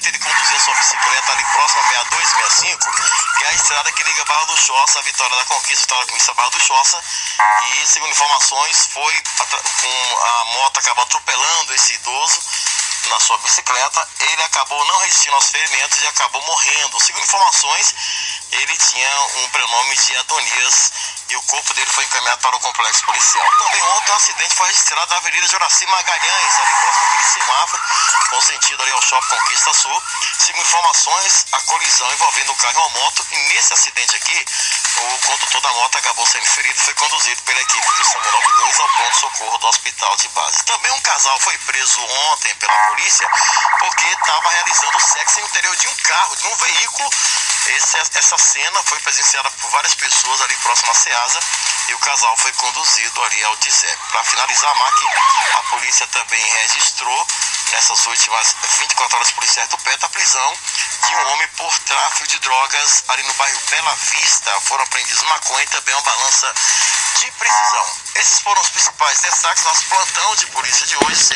momento ele conduzia sua bicicleta ali próximo à PA 265, que é a estrada que liga Barra do Choça, a Vitória da Conquista, Vitória da Conquista, Barra do Choça. E segundo informações, a moto acabou atropelando esse idoso na sua bicicleta. Ele acabou não resistindo aos ferimentos e acabou morrendo. Segundo informações, ele tinha um prenome de Adonias e o corpo dele foi encaminhado para o complexo policial. Também ontem um acidente foi registrado na Avenida Joraci Magalhães, ali próximo àquele semáforo, com sentido ali ao Shopping Conquista Sul. Segundo informações, a colisão envolvendo o carro e uma moto, e nesse acidente aqui, o condutor da moto acabou sendo ferido e foi conduzido pela equipe do SAMU 92 ao pronto-socorro do hospital de base. Também um casal foi preso ontem pela polícia porque estava realizando sexo no interior de um carro, de um veículo. Essa cena foi presenciada por várias pessoas ali próximo à Ceasa e o casal foi conduzido ali ao DISEP. Para finalizar, a polícia também registrou nessas últimas 24 horas policiais do PET a prisão de um homem por tráfico de drogas ali no bairro Bela Vista. Foram apreendidos maconha e também uma balança de precisão. Esses foram os principais destaques do nosso plantão de polícia de hoje.